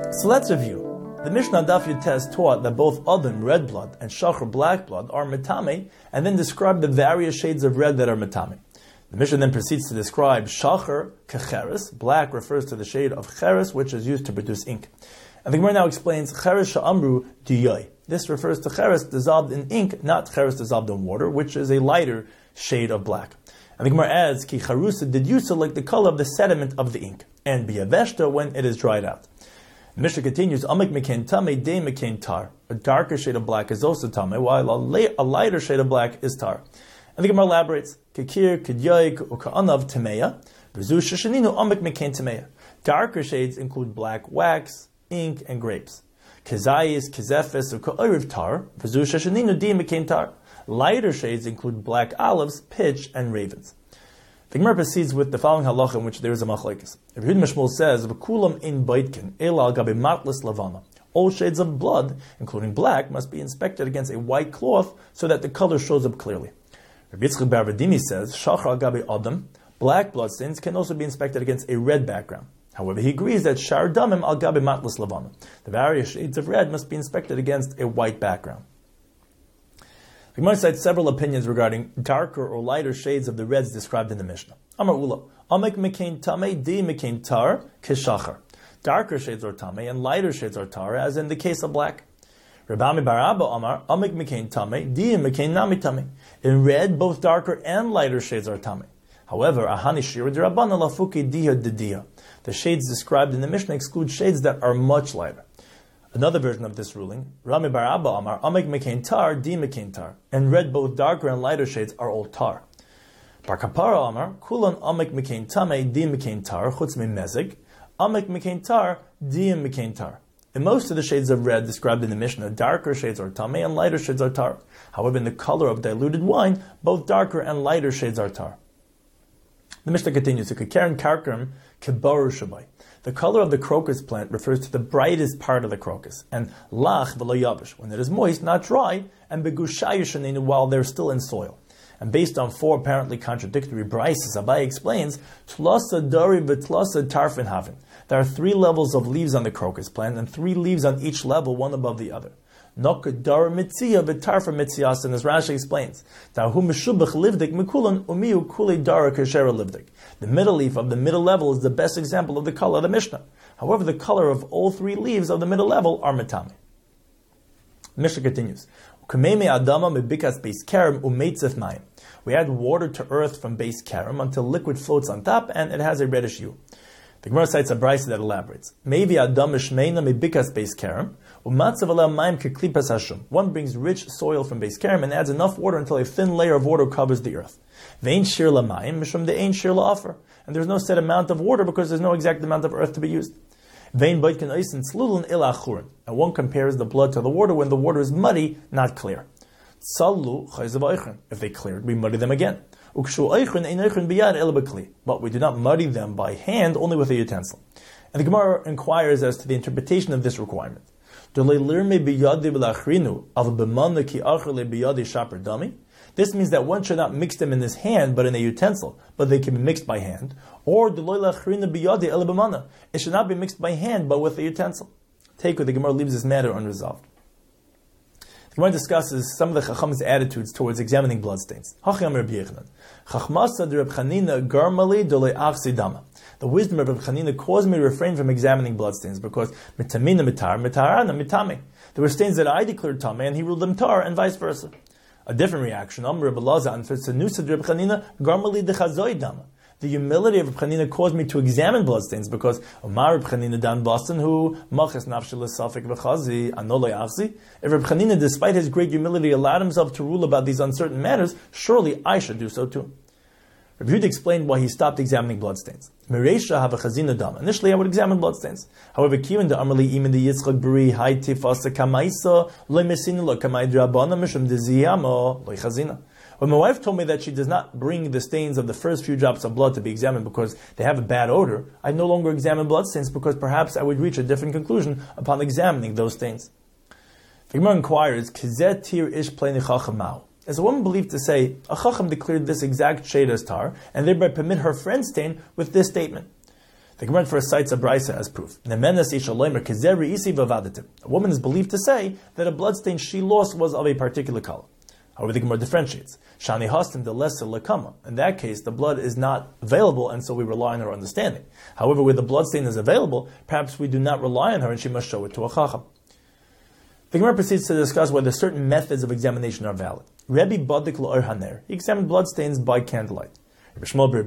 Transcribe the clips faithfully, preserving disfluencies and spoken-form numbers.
So let's review. The Mishnah Daf Yutes taught that both Adam, red blood, and Shachar, black blood, are metame, and then described the various shades of red that are metame. The Mishnah then proceeds to describe Shachar kecheres. Black refers to the shade of cheres, which is used to produce ink. And the Gemara now explains Cheres sha'amru diyai. This refers to cheres dissolved in ink, not cheres dissolved in water, which is a lighter shade of black. And the Gemara adds ki charusa didyusa, like the color of the sediment of the ink, and biyaveshta, when it is dried out. The Mishnah continues, Amek mekain tame, de mekain tar. A darker shade of black is also tame, while a, la- a lighter shade of black is tar. And the Gemara elaborates, Kekir, Kedyaik, Uka'anav, Tameya, Bezu Shashaninu, Amek mekain tameya. Darker shades include black wax, ink, and grapes. Kezayis, Kezephes, Uka'iriv tar, Bezu Shashaninu, de mekain tar. Lighter shades include black olives, pitch, and ravens. The Gemara proceeds with the following halacha, in which there is a machlekes. Rabbi Yehuda Mishmul says, "V'kulam in baitkin ela gabe matlis lavana." All shades of blood, including black, must be inspected against a white cloth so that the color shows up clearly. Rabbi Yitzchak bar Vadimi says, "Shachar gabe adam." Black bloodstains can also be inspected against a red background. However, he agrees that shar damim al gabe matlis lavana. The various shades of red must be inspected against a white background. The Gemara cites several opinions regarding darker or lighter shades of the reds described in the Mishnah. Amar Ula, Amek mekain tame, di mekain tar, keshachar. Darker shades are tame and lighter shades are tar, as in the case of black. Rabami bar Abba Amar, Amek mekain tame, di mekain nami tame. In red, both darker and lighter shades are tame. However, ahani shira d'Rabbana lafuki diha didia. The shades described in the Mishnah exclude shades that are much lighter. Another version of this ruling, Rami bar Abba Amar, Amek mekain tar, di mekain tar. And red, both darker and lighter shades are all tar. Bar Kapara Amar, Kulan Amek mekain tame, di mekain tar, chutz mi mezig, Amek mekain tar, di mekain tar. In most of the shades of red described in the Mishnah, darker shades are tame and lighter shades are tar. However, in the color of diluted wine, both darker and lighter shades are tar. The Mishnah continues, Kekeren karkarim kebaru shabai. The color of the crocus plant refers to the brightest part of the crocus, and lach v'lo yavish, when it is moist, not dry, and begushayu while they're still in soil. And based on four apparently contradictory brises, Abai explains, tlasa dari v'tlasa tarfin havin. There are three levels of leaves on the crocus plant, and three leaves on each level, one above the other. Noka dara mitzia v'tarfa mitzias, and as Rashi explains, Tahu meshubach livdik mikulan umiu kule dara kashera livdik. The middle leaf of the middle level is the best example of the color of the Mishnah. However, the color of all three leaves of the middle level are metame. The Mishnah continues, Kameme adama mebikas beis karim umeitzef mayim. We add water to earth from base karim until liquid floats on top and it has a reddish hue. The Gemara cites a brisa that elaborates. Maybe adam mishmeina mebikas beis karim umatzav ala mayim keklipas hashum. One brings rich soil from base karim and adds enough water until a thin layer of water covers the earth. Vein shir la mayim mishum de ein shir la offer. And there's no set amount of water because there's no exact amount of earth to be used. Vein boitkin oisin slulun il achurin. And one compares the blood to the water when the water is muddy, not clear. Tsallu chayzav oichrin. If they cleared, we muddy them again. Ukshu oichrin ein oichrin biyad el bekli. But we do not muddy them by hand, only with a utensil. And the Gemara inquires as to the interpretation of this requirement. This means that one should not mix them in his hand, but in a utensil, but they can be mixed by hand. Or it should not be mixed by hand, but with a utensil. Take with the Gemara leaves this matter unresolved. The Gemara discusses some of the Chacham's attitudes towards examining bloodstains. The wisdom of Reb Chanina caused me to refrain from examining bloodstains because mitamina mitar, mitarana mitame. There were stains that I declared tame and he ruled them tar, and vice versa. A different reaction. The humility of Reb Chanina caused me to examine bloodstains because Omar Reb Chanina dan Boston who machas nafshel safek v'chazi anolay achzi. If Reb Chanina, despite his great humility, allowed himself to rule about these uncertain matters, surely I should do so too. Rabbi Yehuda explained why he stopped examining bloodstains. Mereisha have a chazina dam. Initially, I would examine bloodstains. However, kiven the amrli imin the yitzchak beri hay tifasa kamaisa loy mesinula kamay drabana mishum deziyamo loy chazina. When my wife told me that she does not bring the stains of the first few drops of blood to be examined because they have a bad odor, I no longer examine bloodstains because perhaps I would reach a different conclusion upon examining those stains. The Gemara inquires, Kizet tir ish plei nichacham ma'u. Is a woman believed to say, a chacham declared this exact shade as tar, and thereby permit her friend's stain with this statement? The Gemara first cites a brisa as proof. A woman is believed to say that a bloodstain she lost was of a particular color. However, the Gemara differentiates. Shani hastim de lesser lekama. In that case, the blood is not available, and so we rely on her understanding. However, where the bloodstain is available, perhaps we do not rely on her, and she must show it to a chacham. The Gemara proceeds to discuss whether certain methods of examination are valid. Rebbe badik l'or haner. He examined bloodstains by candlelight. He examined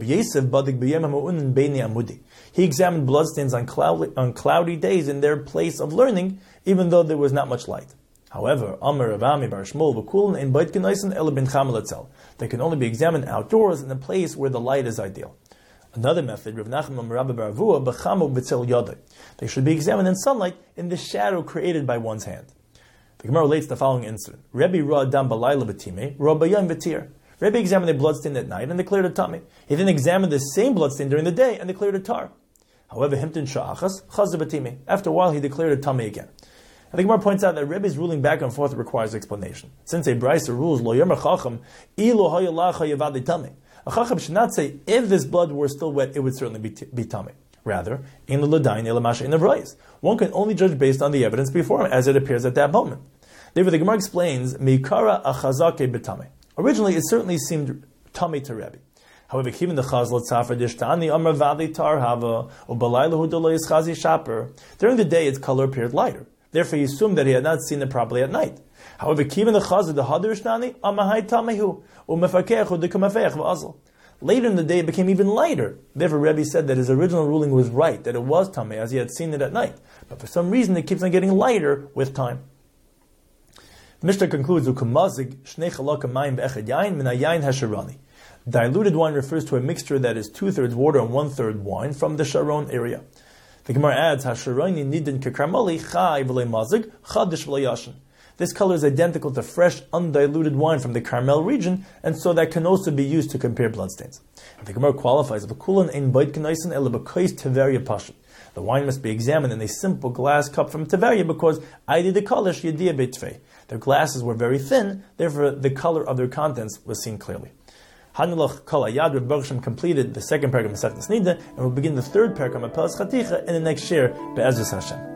bloodstains on cloudy, on cloudy days in their place of learning, even though there was not much light. However, Amar Ravami Bar Shmuel v'kulan in beit k'noisen ela bin chamel etzel. They can only be examined outdoors in a place where the light is ideal. Another method, Rav Nachman Amar Rabbi Bar Avua b'chamu b'tzel yodai. They should be examined in sunlight in the shadow created by one's hand. The Gemara relates the following incident: Rebbe Ra Dam Balayla B'Time, Ra Bayam B'Tir. Rebbe examined a bloodstain at night and declared it tummy. He then examined the same bloodstain during the day and declared it tar. However, Himtin Sha'achas Chazar B'Time. After a while, he declared it tummy again. And the Gemara points out that Rebbe's ruling back and forth requires explanation. Since a brisa rules Lo Yomer Chacham Ilo Hayalacha Yavadi Tummy, a Chacham should not say if this blood were still wet, it would certainly be, t- be tummy. Rather, in the Ladain Elamasha in the Brais, one can only judge based on the evidence before him as it appears at that moment. Therefore, the Gemara explains Mikara Achazake B'Tamei. Originally, it certainly seemed tummy to Rebbe. However, even the Chazal Tzafar Dishtani Amar Vadi Tar Hava Ubalayla Hudolo Yischazi Shaper. During the day, its color appeared lighter. Therefore, he assumed that he had not seen it properly at night. However, even the Chazal the Hadiristani Amahai Tamehu Umefakechu Dekamafech V'Azal. Later in the day, it became even lighter. Therefore, Rebbe said that his original ruling was right, that it was tummy, as he had seen it at night. But for some reason, it keeps on getting lighter with time. The Mishnah concludes, diluted wine refers to a mixture that is two-thirds water and one-third wine from the Sharon area. The Gemara adds, this color is identical to fresh, undiluted wine from the Carmel region, and so that can also be used to compare bloodstains. The Gemara qualifies, the wine must be examined in a simple glass cup from Tveria because their glasses were very thin, therefore the color of their contents was seen clearly. Hanulach Kol Ayad Reb Baruch Shem completed the second paragraph of Masechtas Nida, and we'll begin the third paragraph of Pelas Chaticha in the next year, Be'ezus Hashem.